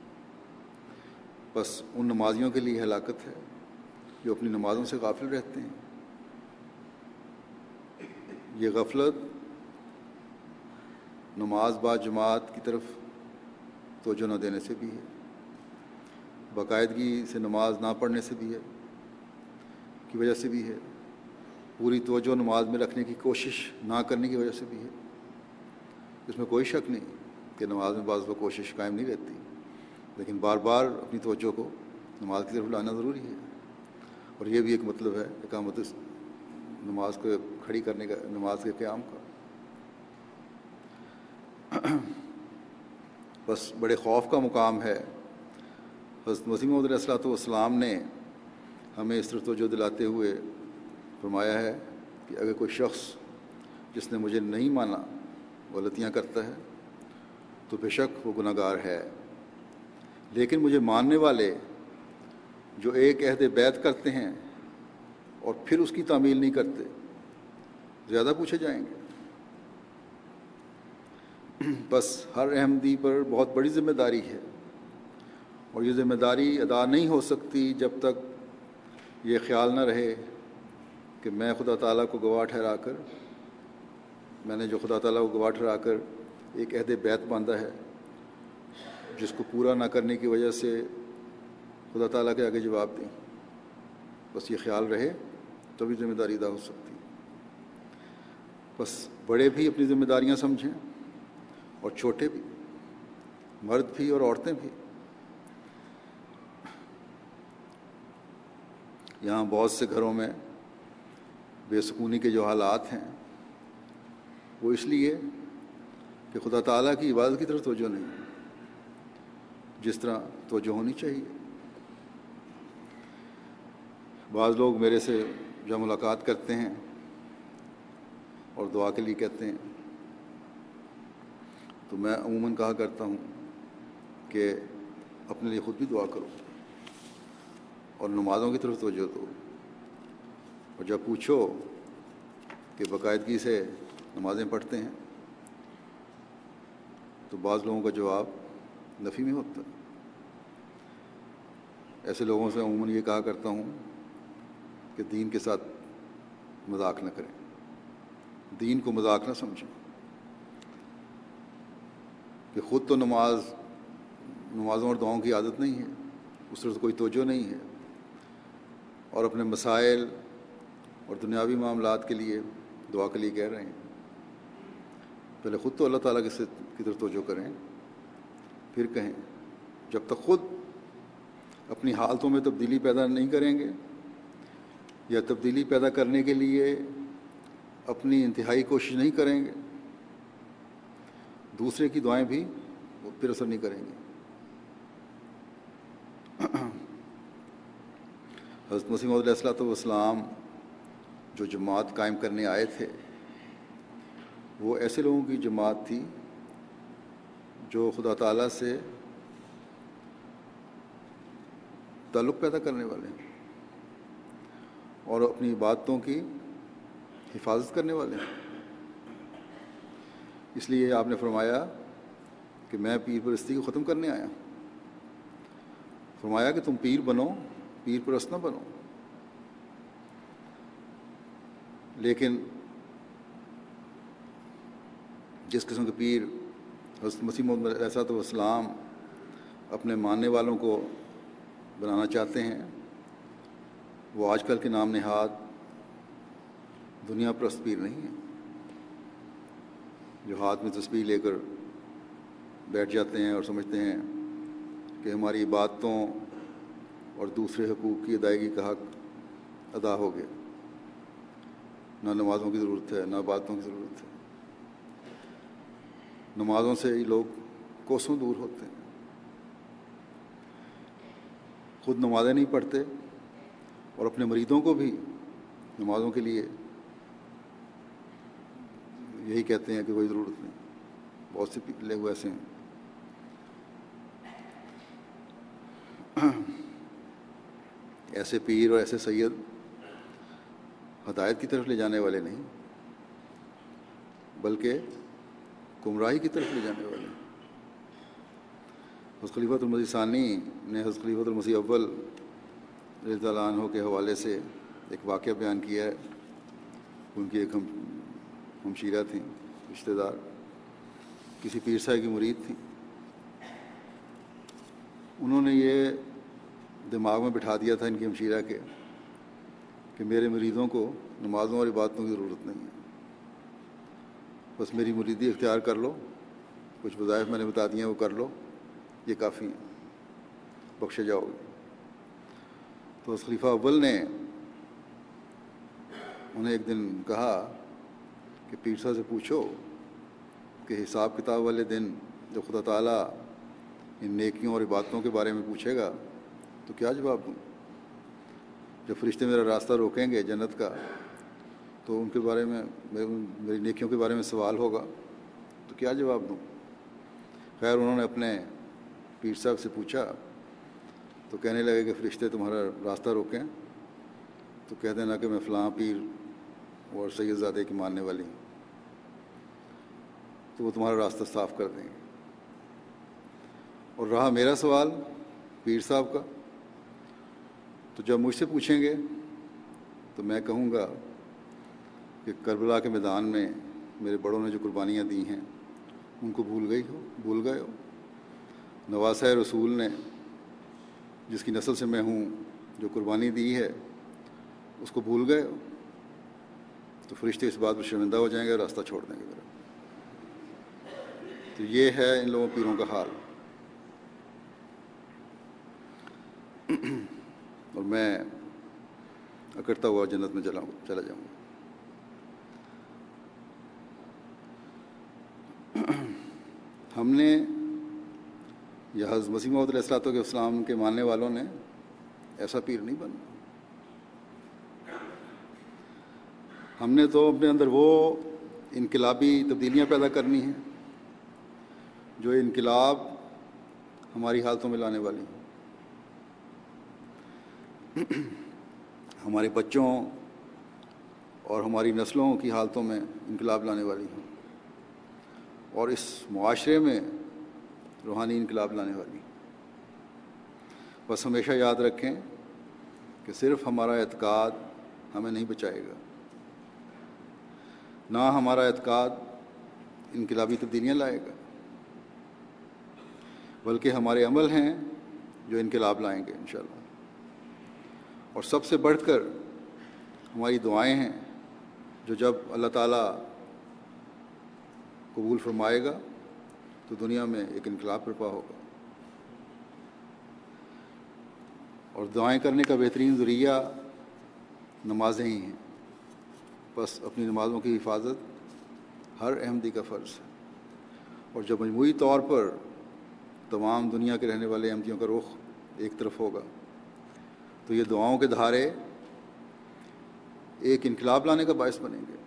بس ان نمازیوں کے لیے ہلاکت ہے جو اپنی نمازوں سے غافل رہتے ہیں۔ یہ غفلت نماز با جماعت کی طرف توجہ نہ دینے سے بھی ہے، باقاعدگی سے نماز نہ پڑھنے سے بھی ہے کی وجہ سے بھی ہے، پوری توجہ نماز میں رکھنے کی کوشش نہ کرنے کی وجہ سے بھی ہے۔ اس میں کوئی شک نہیں کہ نماز میں بعض وہ کوشش قائم نہیں رہتی، لیکن بار بار اپنی توجہ کو نماز کی طرف لانا ضروری ہے۔ اور یہ بھی ایک مطلب ہے اقامت نماز کو کھڑی کرنے کا، نماز کے قیام کا۔ بس بڑے خوف کا مقام ہے۔ حضرت مسیح موعود علیہ الصلوۃ والسلام نے ہمیں اس طرح توجہ دلاتے ہوئے فرمایا ہے کہ اگر کوئی شخص جس نے مجھے نہیں مانا غلطیاں کرتا ہے تو بے شک وہ گناہ گار ہے، لیکن مجھے ماننے والے جو ایک عہد بیت کرتے ہیں اور پھر اس کی تعمیل نہیں کرتے زیادہ پوچھے جائیں گے۔ بس ہر احمدی پر بہت بڑی ذمہ داری ہے، اور یہ ذمہ داری ادا نہیں ہو سکتی جب تک یہ خیال نہ رہے کہ میں خدا تعالیٰ کو گواہ ٹھہرا کر میں نے جو خدا تعالیٰ کو گواہ ٹھہرا کر ایک عہد بیت باندھا ہے، جس کو پورا نہ کرنے کی وجہ سے خدا تعالیٰ کے آگے جواب دیں۔ بس یہ خیال رہے تبھی ذمہ داری ادا ہو سکتی۔ بس بڑے بھی اپنی ذمہ داریاں سمجھیں اور چھوٹے بھی، مرد بھی اور عورتیں بھی۔ یہاں بہت سے گھروں میں بے سکونی کے جو حالات ہیں وہ اس لیے کہ خدا تعالیٰ کی عبادت کی طرف توجہ نہیں جس طرح توجہ ہونی چاہیے۔ بعض لوگ میرے سے جب ملاقات کرتے ہیں اور دعا کے لیے کہتے ہیں تو میں عموماً کہا کرتا ہوں کہ اپنے لیے خود بھی دعا کرو، اور نمازوں کی طرف توجہ دو. اور جب پوچھو کہ باقاعدگی سے نمازیں پڑھتے ہیں تو بعض لوگوں کا جواب نفی میں ہوتا ہے. ایسے لوگوں سے عموماً یہ کہا کرتا ہوں کہ دین کے ساتھ مذاق نہ کریں، دین کو مذاق نہ سمجھیں، کہ خود تو نماز نمازوں اور دعاؤں کی عادت نہیں ہے، اس طرح کوئی توجہ نہیں ہے، اور اپنے مسائل اور دنیاوی معاملات کے لیے دعا کے لیے کہہ رہے ہیں. پہلے خود تو اللہ تعالیٰ کی طرف توجہ کریں، پھر کہیں. جب تک خود اپنی حالتوں میں تبدیلی پیدا نہیں کریں گے یا تبدیلی پیدا کرنے کے لیے اپنی انتہائی کوشش نہیں کریں گے، دوسرے کی دعائیں بھی پھر اثر نہیں کریں گے. حضرت مسیح موعود علیہ الصلوۃ والسلام جو جماعت قائم کرنے آئے تھے وہ ایسے لوگوں کی جماعت تھی جو خدا تعالیٰ سے تعلق پیدا کرنے والے ہیں اور اپنی عبادتوں کی حفاظت کرنے والے ہیں. اس لیے آپ نے فرمایا کہ میں پیر پرستی کو ختم کرنے آیا. فرمایا کہ تم پیر بنو، پیر پرست نہ بنو. لیکن جس قسم کے پیر حضرت مسیح موعود علیہ الصلوۃ والسلام اپنے ماننے والوں کو بنانا چاہتے ہیں وہ آج کل کے نام نہاد دنیا پرست پیر نہیں ہیں، جو ہاتھ میں تسبیح لے کر بیٹھ جاتے ہیں اور سمجھتے ہیں کہ ہماری عبادتوں اور دوسرے حقوق کی ادائیگی کا حق ادا ہو گیا. نہ نمازوں کی ضرورت ہے، نہ عبادتوں کی ضرورت ہے. نمازوں سے ہی لوگ کوسوں دور ہوتے ہیں. خود نمازیں نہیں پڑھتے اور اپنے مریدوں کو بھی نمازوں کے لیے یہی کہتے ہیں کہ کوئی ضرورت نہیں. بہت سے پتلے ہوئے ایسے ہیں. ایسے پیر اور ایسے سید ہدایت کی طرف لے جانے والے نہیں بلکہ گمراہی کی طرف لے جانے والے ہیں. حضرت خلیفۃ المسیح ثانی نے حضرت خلیفۃ المسیح اول رضی اللہ عنہ کے حوالے سے ایک واقعہ بیان کیا ہے. ان کی ایک ہم ہمشیرہ تھیں، رشتہ دار، کسی پیر صاحب کی مرید تھیں. انہوں نے یہ دماغ میں بٹھا دیا تھا ان کی ہمشیرہ کے کہ میرے مریدوں کو نمازوں اور عبادتوں کی ضرورت نہیں ہے، بس میری مریدی اختیار کر لو، کچھ وظائف میں نے بتا دیے ہیں وہ کر لو، یہ کافی ہیں، بخشے جاؤ گے. تو خلیفہ اول نے انہیں ایک دن کہا کہ پیر صاحب سے پوچھو کہ حساب کتاب والے دن جب خدا تعالیٰ ان نیکیوں اور عبادتوں کے بارے میں پوچھے گا تو کیا جواب دوں؟ جب فرشتے میرا راستہ روکیں گے جنت کا تو ان کے بارے میں میری نیکیوں کے بارے میں سوال ہوگا تو کیا جواب دوں؟ خیر انہوں نے اپنے پیر صاحب سے پوچھا تو کہنے لگے کہ فرشتے تمہارا راستہ روکیں تو کہہ دینا کہ میں فلاں پیر اور سید زادے کی ماننے والی ہوں، تو وہ تمہارا راستہ صاف کر دیں گے. اور رہا میرا سوال پیر صاحب کا، تو جب مجھ سے پوچھیں گے تو میں کہوں گا کہ کربلا کے میدان میں میرے بڑوں نے جو قربانیاں دی ہیں ان کو بھول گئی ہو بھول گئے ہو. نواسۂ رسول نے جس کی نسل سے میں ہوں جو قربانی دی ہے اس کو بھول گئے ہو. تو فرشتے اس بات پر شرمندہ ہو جائیں گے اور راستہ چھوڑ دیں گے میرا. تو یہ ہے ان لوگوں پیروں کا حال. اور میں اکڑتا ہوا جنت میں چلا چلا جاؤں گا. ہم نے یا حضرت مسیح موعود علیہ الصلوۃ والسلام کے ماننے والوں نے ایسا پیر نہیں بننا. ہم نے تو اپنے اندر وہ انقلابی تبدیلیاں پیدا کرنی ہیں جو انقلاب ہماری حالتوں میں لانے والی ہیں. ہمارے بچوں اور ہماری نسلوں کی حالتوں میں انقلاب لانے والی ہوں، اور اس معاشرے میں روحانی انقلاب لانے والی ہوں۔ بس ہمیشہ یاد رکھیں کہ صرف ہمارا اعتقاد ہمیں نہیں بچائے گا، نہ ہمارا اعتقاد انقلابی تبدیلیاں لائے گا، بلکہ ہمارے عمل ہیں جو انقلاب لائیں گے انشاءاللہ۔ اور سب سے بڑھ کر ہماری دعائیں ہیں جو جب اللہ تعالیٰ قبول فرمائے گا تو دنیا میں ایک انقلاب برپا ہوگا۔ اور دعائیں کرنے کا بہترین ذریعہ نمازیں ہی ہیں، بس اپنی نمازوں کی حفاظت ہر احمدی کا فرض ہے۔ اور جب مجموعی طور پر تمام دنیا کے رہنے والے احمدیوں کا رخ ایک طرف ہوگا تو یہ دعاؤں کے دھارے ایک انقلاب لانے کا باعث بنیں گے۔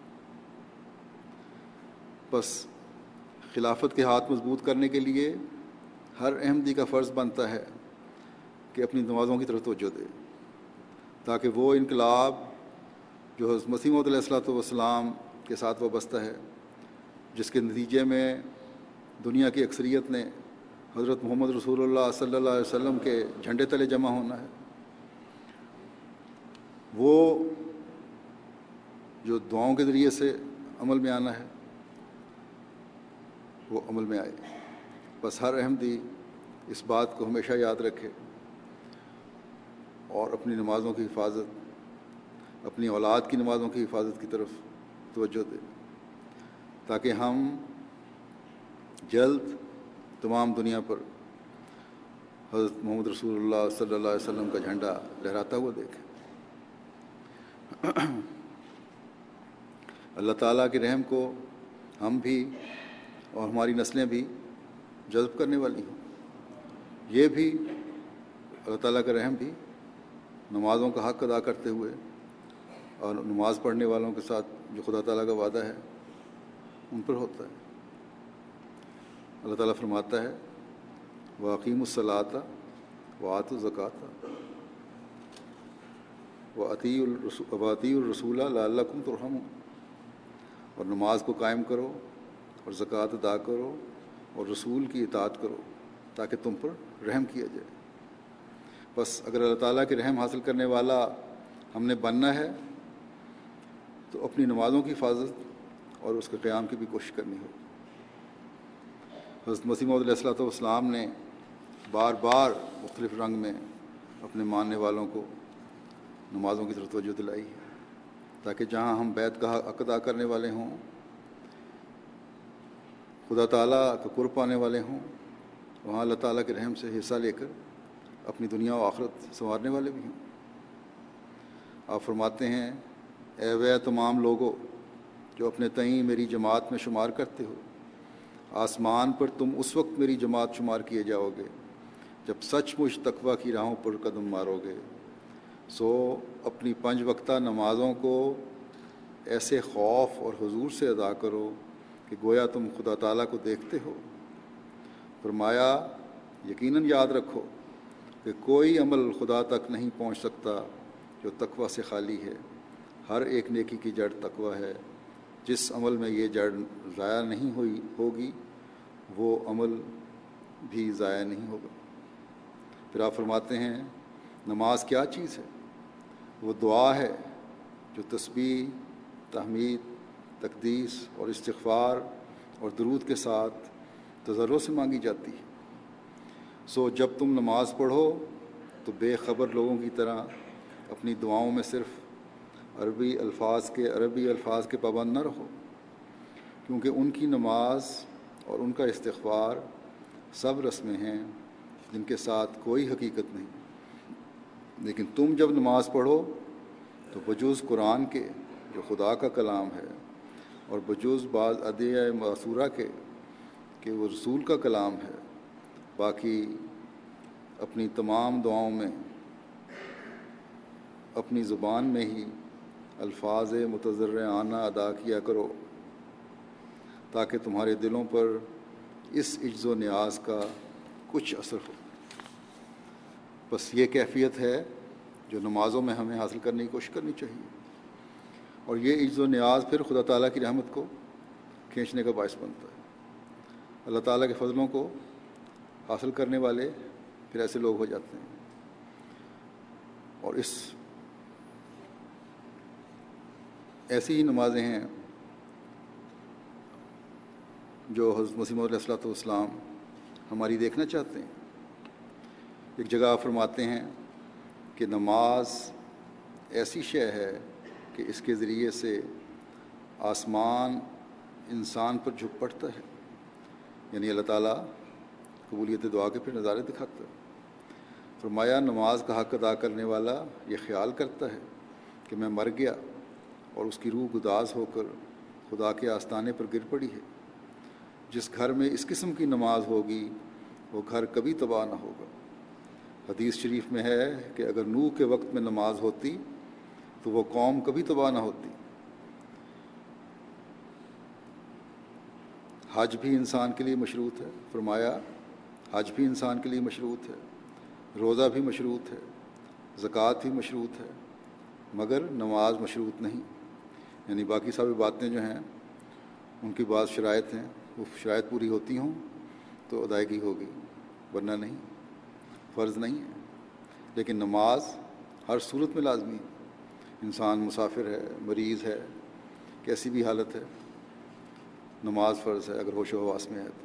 بس خلافت کے ہاتھ مضبوط کرنے کے لیے ہر احمدی کا فرض بنتا ہے کہ اپنی نمازوں کی طرف توجہ دے، تاکہ وہ انقلاب جو حضرت مسیح موعود علیہ الصلوۃ والسلام کے ساتھ وابستہ ہے، جس کے نتیجے میں دنیا کی اکثریت نے حضرت محمد رسول اللہ صلی اللہ علیہ وسلم کے جھنڈے تلے جمع ہونا ہے، وہ جو دعاؤں کے ذریعے سے عمل میں آنا ہے وہ عمل میں آئے۔ بس ہر احمدی اس بات کو ہمیشہ یاد رکھے اور اپنی نمازوں کی حفاظت، اپنی اولاد کی نمازوں کی حفاظت کی طرف توجہ دے، تاکہ ہم جلد تمام دنیا پر حضرت محمد رسول اللہ صلی اللہ علیہ وسلم کا جھنڈا لہراتا ہوا دیکھیں۔ اللہ تعالیٰ کے رحم کو ہم بھی اور ہماری نسلیں بھی جذب کرنے والی ہوں۔ یہ بھی اللہ تعالیٰ کا رحم بھی نمازوں کا حق ادا کرتے ہوئے اور نماز پڑھنے والوں کے ساتھ جو خدا تعالیٰ کا وعدہ ہے ان پر ہوتا ہے۔ اللہ تعالیٰ فرماتا ہے وَأَقِیمُوا الصَّلَاةَ وَآتُوا الزَّکَاةَ وَأَطِیعُوا الرَّسُولَ لَعَلَّکُمْ تُرْحَمُونَ، اور نماز کو قائم کرو اور زکوٰۃ ادا کرو اور رسول کی اطاعت کرو تاکہ تم پر رحم کیا جائے۔ بس اگر اللہ تعالیٰ کے رحم حاصل کرنے والا ہم نے بننا ہے تو اپنی نمازوں کی حفاظت اور اس کے قیام کی بھی کوشش کرنی ہوگی۔ حضرت مسیح موعود علیہ الصلوۃ والسلام نے بار بار مختلف رنگ میں اپنے ماننے والوں کو نمازوں کی طرف توجہ دلائی ہے، تاکہ جہاں ہم بیت کا حق ادا کرنے والے ہوں، خدا تعالیٰ کا قرب پانے والے ہوں، وہاں اللہ تعالیٰ کے رحم سے حصہ لے کر اپنی دنیا و آخرت سنوارنے والے بھی ہوں۔ آپ فرماتے ہیں اے وہ تمام لوگوں جو اپنے تئیں میری جماعت میں شمار کرتے ہو، آسمان پر تم اس وقت میری جماعت شمار کیے جاؤ گے جب سچ مچ تقویٰ کی راہوں پر قدم مارو گے۔ سو اپنی پنج وقتہ نمازوں کو ایسے خوف اور حضور سے ادا کرو کہ گویا تم خدا تعالیٰ کو دیکھتے ہو۔ فرمایا یقیناً یاد رکھو کہ کوئی عمل خدا تک نہیں پہنچ سکتا جو تقویٰ سے خالی ہے، ہر ایک نیکی کی جڑ تقویٰ ہے، جس عمل میں یہ جڑ ضائع نہیں ہوئی ہوگی وہ عمل بھی ضائع نہیں ہوگا۔ پھر آپ فرماتے ہیں نماز کیا چیز ہے؟ وہ دعا ہے جو تسبیح، تحمید، تقدیس اور استغفار اور درود کے ساتھ تضرع سے مانگی جاتی ہے۔ سو جب تم نماز پڑھو تو بے خبر لوگوں کی طرح اپنی دعاؤں میں صرف عربی الفاظ کے عربی الفاظ کے پابند نہ رہو، کیونکہ ان کی نماز اور ان کا استغفار سب رسمیں ہیں جن کے ساتھ کوئی حقیقت نہیں۔ لیکن تم جب نماز پڑھو تو بجوز قرآن کے جو خدا کا کلام ہے اور بجوز بعض ادعیہ معصورہ کے کہ وہ رسول کا کلام ہے، باقی اپنی تمام دعاؤں میں اپنی زبان میں ہی الفاظ متضرعانہ ادا کیا کرو تاکہ تمہارے دلوں پر اس عجز و نیاز کا کچھ اثر ہو۔ بس یہ کیفیت ہے جو نمازوں میں ہمیں حاصل کرنے کی کوشش کرنی چاہیے. اور یہ عجز و نیاز پھر خدا تعالیٰ کی رحمت کو کھینچنے کا باعث بنتا ہے. اللہ تعالیٰ کے فضلوں کو حاصل کرنے والے پھر ایسے لوگ ہو جاتے ہیں. اور اس ایسی ہی نمازیں ہیں جو حضرت مسیح موعود علیہ الصلوۃ والسلام ہماری دیکھنا چاہتے ہیں. ایک جگہ فرماتے ہیں کہ نماز ایسی شے ہے کہ اس کے ذریعے سے آسمان انسان پر جھک پڑتا ہے. یعنی اللہ تعالیٰ قبولیت دعا کے پھر نظارے دکھاتا ہے. فرمایا نماز کا حق ادا کرنے والا یہ خیال کرتا ہے کہ میں مر گیا اور اس کی روح گداز ہو کر خدا کے آستانے پر گر پڑی ہے. جس گھر میں اس قسم کی نماز ہوگی وہ گھر کبھی تباہ نہ ہوگا. حدیث شریف میں ہے کہ اگر نوح کے وقت میں نماز ہوتی تو وہ قوم کبھی تباہ نہ ہوتی. حج بھی انسان کے لیے مشروط ہے. فرمایا حج بھی انسان کے لیے مشروط ہے, روزہ بھی مشروط ہے, زکوٰۃ بھی مشروط ہے, مگر نماز مشروط نہیں. یعنی باقی ساری باتیں جو ہیں ان کی بعض شرائط ہیں, وہ شرائط پوری ہوتی ہوں تو ادائیگی ہوگی, ورنہ نہیں, فرض نہیں ہے. لیکن نماز ہر صورت میں لازمی ہے. انسان مسافر ہے, مریض ہے, کیسی بھی حالت ہے, نماز فرض ہے اگر ہوش و حواس میں ہے تو.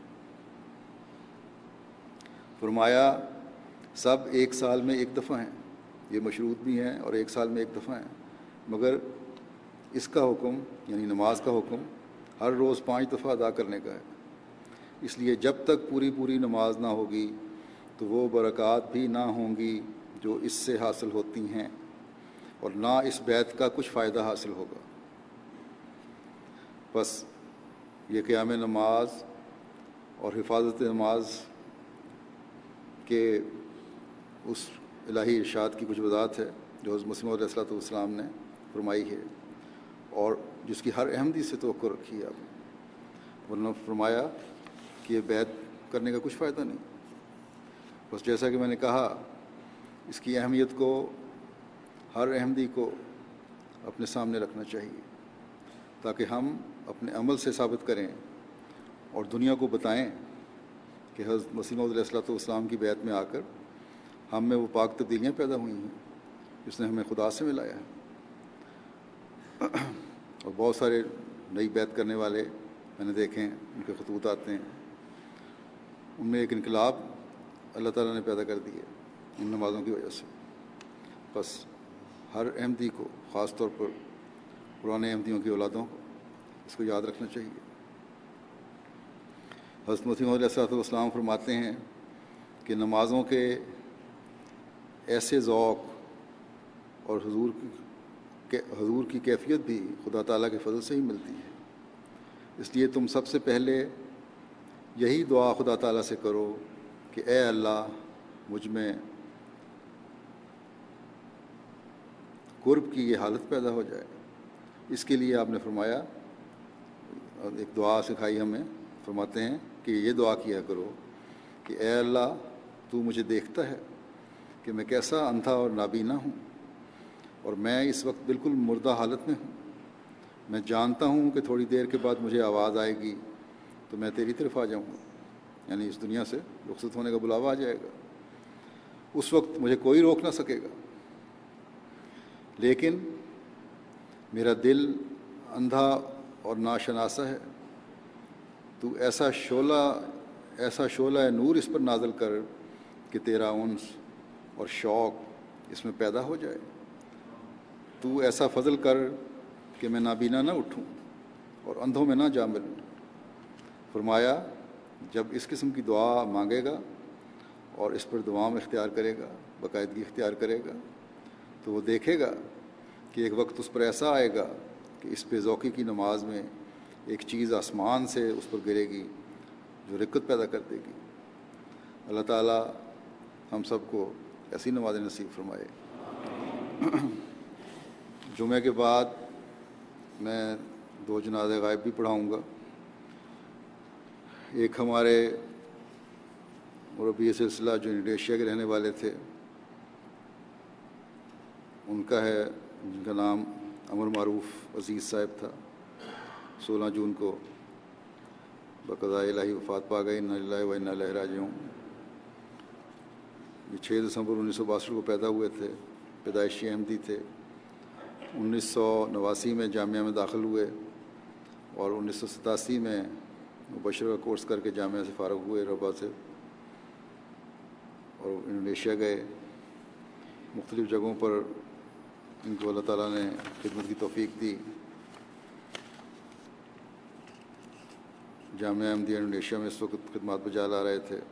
فرمایا سب ایک سال میں ایک دفعہ ہیں, یہ مشروط بھی ہیں اور ایک سال میں ایک دفعہ ہیں, مگر اس کا حکم یعنی نماز کا حکم ہر روز پانچ دفعہ ادا کرنے کا ہے. اس لیے جب تک پوری پوری نماز نہ ہوگی تو وہ برکات بھی نہ ہوں گی جو اس سے حاصل ہوتی ہیں, اور نہ اس بیت کا کچھ فائدہ حاصل ہوگا. بس یہ قیام نماز اور حفاظت نماز کے اس الہی ارشاد کی کچھ وضاحت ہے جو حضرت مسیح موعود علیہ الصلوۃ والسلام نے فرمائی ہے, اور جس کی ہر احمدی سے توقع رکھی ہے آپ نے. ورنہ فرمایا کہ یہ بیعت کرنے کا کچھ فائدہ نہیں. بس جیسا کہ میں نے کہا, اس کی اہمیت کو ہر احمدی کو اپنے سامنے رکھنا چاہیے تاکہ ہم اپنے عمل سے ثابت کریں اور دنیا کو بتائیں کہ حضرت مسیح موعود علیہ الصلوۃ والسلام کی بیعت میں آ کر ہم میں وہ پاک تبدیلیاں پیدا ہوئی ہیں جس نے ہمیں خدا سے ملایا ہے. اور بہت سارے نئی بیعت کرنے والے میں نے دیکھے ہیں, ان کے خطوط آتے ہیں, ان میں ایک انقلاب اللہ تعالیٰ نے پیدا کر دی ہے ان نمازوں کی وجہ سے. بس ہر احمدی کو, خاص طور پر پرانے احمدیوں کی اولادوں کو, اس کو یاد رکھنا چاہیے. حضرت مسیح موعود علیہ الصلوۃ والسلام فرماتے ہیں کہ نمازوں کے ایسے ذوق اور حضور کی حضور کی کیفیت بھی خدا تعالیٰ کے فضل سے ہی ملتی ہے. اس لیے تم سب سے پہلے یہی دعا خدا تعالیٰ سے کرو کہ اے اللہ مجھ میں قرب کی یہ حالت پیدا ہو جائے. اس کے لیے آپ نے فرمایا, ایک دعا سکھائی ہمیں, فرماتے ہیں کہ یہ دعا کیا کرو کہ اے اللہ تو مجھے دیکھتا ہے کہ میں کیسا اندھا اور نابینا ہوں, اور میں اس وقت بالکل مردہ حالت میں ہوں. میں جانتا ہوں کہ تھوڑی دیر کے بعد مجھے آواز آئے گی تو میں تیری طرف آ جاؤں گا, یعنی اس دنیا سے رخصت ہونے کا بلاوا آ جائے گا. اس وقت مجھے کوئی روک نہ سکے گا, لیکن میرا دل اندھا اور ناشناسہ ہے. تو ایسا شعلہ ایسا شعلہ نور اس پر نازل کر کہ تیرا انس اور شوق اس میں پیدا ہو جائے. تو ایسا فضل کر کہ میں نابینا نہ اٹھوں اور اندھوں میں نہ جا ملوں. فرمایا جب اس قسم کی دعا مانگے گا اور اس پر دوام اختیار کرے گا, باقاعدگی اختیار کرے گا, تو وہ دیکھے گا کہ ایک وقت اس پر ایسا آئے گا کہ اس بے ذوقی کی نماز میں ایک چیز آسمان سے اس پر گرے گی جو رقت پیدا کر دے گی. اللہ تعالیٰ ہم سب کو ایسی نماز نصیب فرمائے. جمعہ کے بعد میں دو جنازے غائب بھی پڑھاؤں گا. ایک ہمارے مربی سلسلہ جو انڈونیشیا کے رہنے والے تھے, ان کا ہے جن کا نام امر معروف عزیز صاحب تھا. سولہ جون کو بقضاء الہی وفات پا گئے. انا للہ و انا الیہ راجعون. یہ چھ دسمبر انیس سو باسٹھ کو پیدا ہوئے تھے. پیدائشی احمدی تھے. انیس سو نواسی میں جامعہ میں داخل ہوئے اور انیس سو ستاسی میں مبشر کا کورس کر کے جامعہ سے فارغ ہوئے ربا سے, اور انڈونیشیا گئے. مختلف جگہوں پر ان کو اللہ تعالیٰ نے خدمت کی توفیق دی. جامعہ احمدیہ انڈونیشیا میں اس وقت خدمات بجا لا رہے تھے.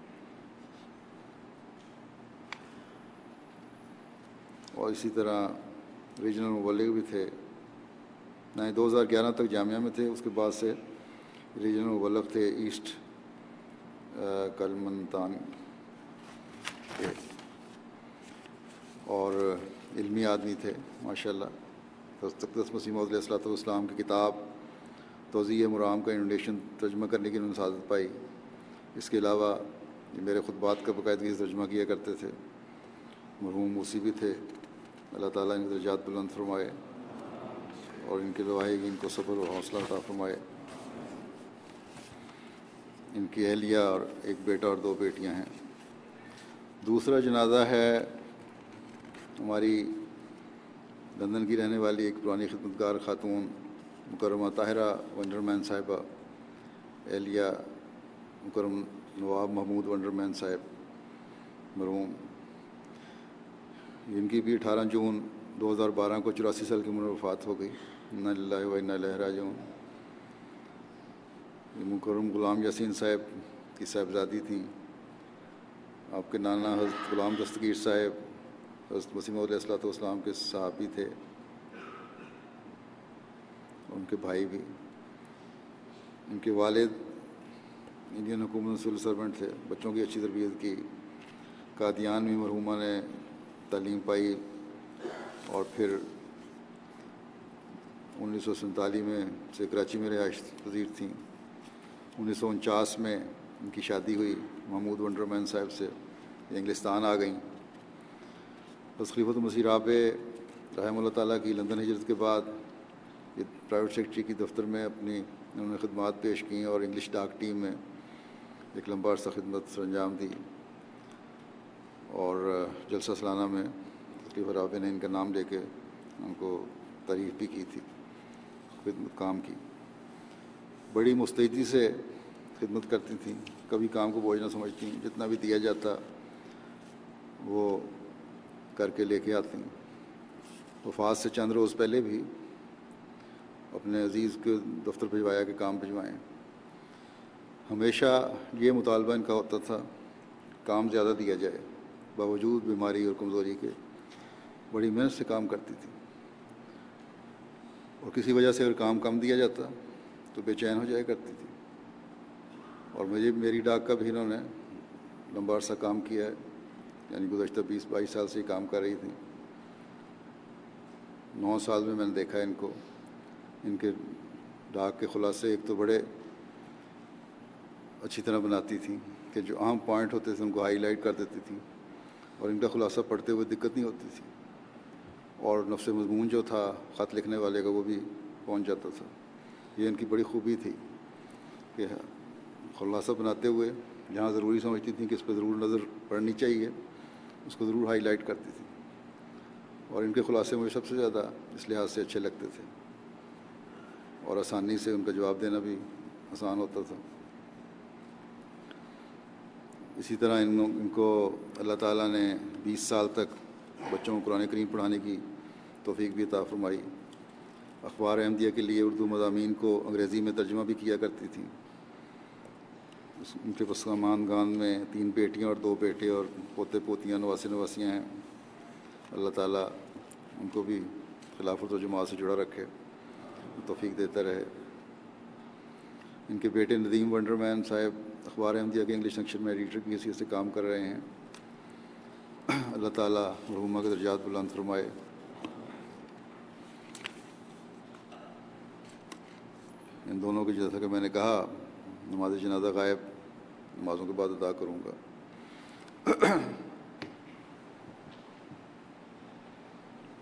اور اسی طرح ریجنل مبلغ بھی تھے. نہ دو ہزار گیارہ تک جامعہ میں تھے. اس کے بعد سے ریجنل مبلغ تھے ایسٹ کلمنتان کے, اور علمی آدمی تھے ماشاء اللہ. تقدس مسیح موعود علیہ الصلوۃ والسلام کی کتاب توضیح مرام کا انڈونیشین ترجمہ کرنے کی انہوں نے سعادت پائی. اس کے علاوہ یہ میرے خطبات کا باقاعدگی سے ترجمہ کیا کرتے تھے. مرحوم موسی بھی تھے. اللہ تعالیٰ ان کے درجات بلند فرمائے اور ان کے لواحق ان کو صبر و حوصلہ عطا فرمائے. ان کی اہلیہ اور ایک بیٹا اور دو بیٹیاں ہیں. دوسرا جنازہ ہے ہماری لندن کی رہنے والی ایک پرانی خدمتگار خاتون مکرمہ طاہرہ ونڈرمین صاحبہ, اہلیہ مکرم نواب محمود ونڈرمین صاحب مرحوم. ان کی بھی اٹھارہ جون دو ہزار بارہ کو چوراسی سال کی عمر میں وفات ہو گئی. انا للہ و انا الیہ راجعون. مکرم غلام یاسین صاحب کی صاحبزادی تھیں. آپ کے نانا حضرت غلام دستگیر صاحب حضرت مسیح موعود علیہ الصلوۃ والسلام کے صحابی تھے, ان کے بھائی بھی. ان کے والد انڈین حکومت سول سرونٹ تھے. بچوں کی اچھی تربیت کی. قادیان میں مرحومہ نے تعلیم پائی اور پھر انیس سو سینتالیس میں سے کراچی میں رہائش پذیر تھیں. انیس سو انچاس میں ان کی شادی ہوئی محمود ونڈرمین صاحب سے. یہ انگلستان آ گئیں. بس خلیفۃ المسیح رابع رحمہ اللہ تعالیٰ کی لندن ہجرت کے بعد یہ پرائیویٹ سیکرٹری کی دفتر میں اپنی انہوں نے خدمات پیش کیں اور انگلش ڈاک ٹیم میں ایک لمبا عرصہ خدمت سر انجام دی. اور جلسہ سالانہ میں خلیفہ رابع نے ان کا نام لے کے ان کو تعریف بھی کی تھی خدمت کام کی. بڑی مستعدی سے خدمت کرتی تھیں. کبھی کام کو بوجھ نہ سمجھتی. جتنا بھی دیا جاتا وہ کر کے لے کے آتی. وفات سے چند روز پہلے بھی اپنے عزیز کے دفتر بھجوایا کہ کام بھجوائیں. ہمیشہ یہ مطالبہ ان کا ہوتا تھا کام زیادہ دیا جائے. باوجود بیماری اور کمزوری کے بڑی محنت سے کام کرتی تھی, اور کسی وجہ سے اگر کام کم دیا جاتا تو بے چین ہو جایا کرتی تھی. اور مجھے میری ڈاک کا بھی انہوں نے لمبا عرصہ کام کیا ہے, یعنی گزشتہ بیس بائیس سال سے کام کر رہی تھی. نو سال میں میں نے دیکھا ان کو. ان کے ڈاک کے خلاصے ایک تو بڑے اچھی طرح بناتی تھیں کہ جو اہم پوائنٹ ہوتے تھے ان کو ہائی لائٹ کر دیتی تھیں, اور ان کا خلاصہ پڑھتے ہوئے دقت نہیں ہوتی تھی. اور نفس مضمون جو تھا خط لکھنے والے کا وہ بھی پہنچ جاتا تھا. یہ ان کی بڑی خوبی تھی کہ خلاصہ بناتے ہوئے جہاں ضروری سمجھتی تھیں کہ اس پہ ضرور نظر پڑنی چاہیے اس کو ضرور ہائی لائٹ کرتی تھی. اور ان کے خلاصے مجھے سب سے زیادہ اس لحاظ سے اچھے لگتے تھے, اور آسانی سے ان کا جواب دینا بھی آسان ہوتا تھا. اسی طرح ان ان کو اللہ تعالیٰ نے بیس سال تک بچوں کو قرآن کریم پڑھانے کی توفیق بھی عطا فرمائی. اخبار احمدیہ کے لیے اردو مضامین کو انگریزی میں ترجمہ بھی کیا کرتی تھیں. ان کے پسماندگان گان میں تین بیٹیاں اور دو بیٹے اور پوتے پوتیاں نواسے نواسیاں ہیں. اللہ تعالیٰ ان کو بھی خلافت و جماعت سے جڑا رکھے, توفیق دیتا رہے. ان کے بیٹے ندیم ونڈرمین صاحب اخبار احمدیہ کے انگلش سیکشن میں ایڈیٹر کی حیثیت سے کام کر رہے ہیں. اللہ تعالیٰ مرحومہ کے درجات بلند فرمائے. ان دونوں کی جیسا کہ میں نے کہا نماز جنازہ غائب نمازوں کے بعد ادا کروں گا.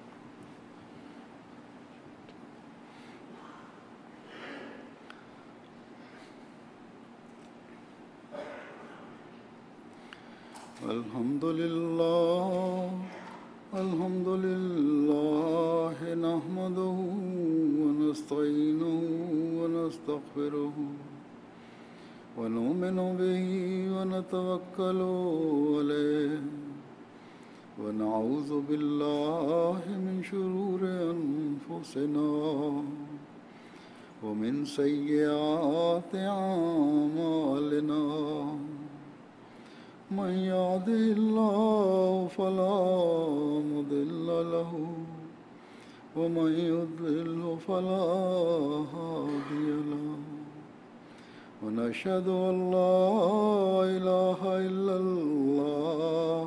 الحمد لله الحمد لله نحمده ونستعينه ونستغفره ونؤمن به ونتوكل عليه ونعوذ بالله من شرور أنفسنا ومن سيئات أعمالنا من يهده الله فلا مضل له ومن يضلل فلا هادي له ونشهد أن لا إله إلا الله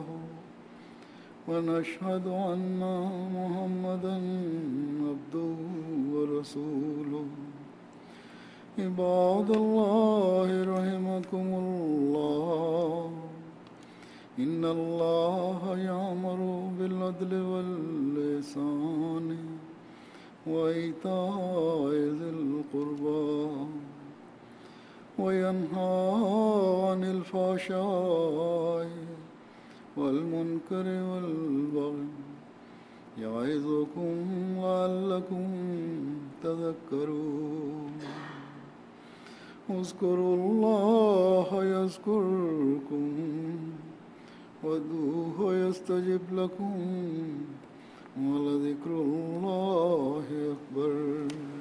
ونشهد أن محمدا عبده ورسوله عباد الله رحمكم الله إن الله يأمر بالعدل والإحسان وإيتاء ذي القربى وينهى عن الفحشاء والمنكر والبغي يعظكم لعلكم تذكرون اذكروا الله يذكركم وادعوه يستجب لكم ولذكر الله أكبر.